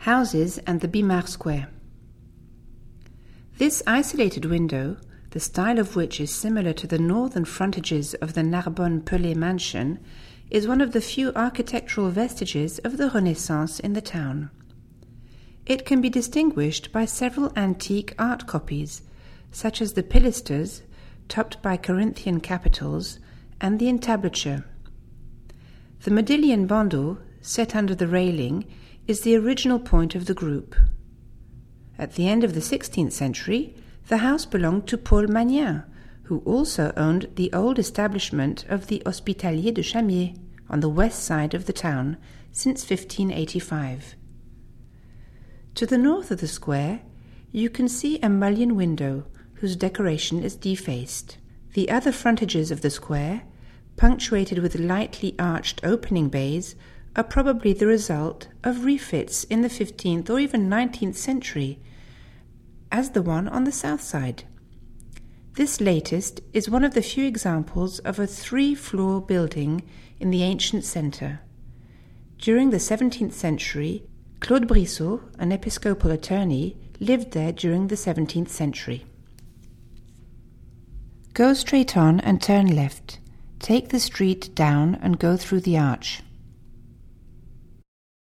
Houses and the Bimard Square. This isolated window, the style of which is similar to the northern frontages of the Narbonne-Pelé mansion, is one of the few architectural vestiges of the Renaissance in the town. It can be distinguished by several antique art copies, such as the pilasters, topped by Corinthian capitals, and the entablature. The modillion bandeau, set under the railing, is the original point of the group. At the end of the 16th century, the house belonged to Paul Magnin, who also owned the old establishment of the Hospitalier de Chamier on the west side of the town since 1585. To the north of the square, you can see a mullioned window whose decoration is defaced. The other frontages of the square, punctuated with lightly arched opening bays, are probably the result of refits in the 15th or even 19th century, as the one on the south side. This latest is one of the few examples of a 3-floor building in the ancient centre. During the 17th century, Claude Brissot, an episcopal attorney, lived there during the 17th century. Go straight on and turn left. Take the street down and go through the arch.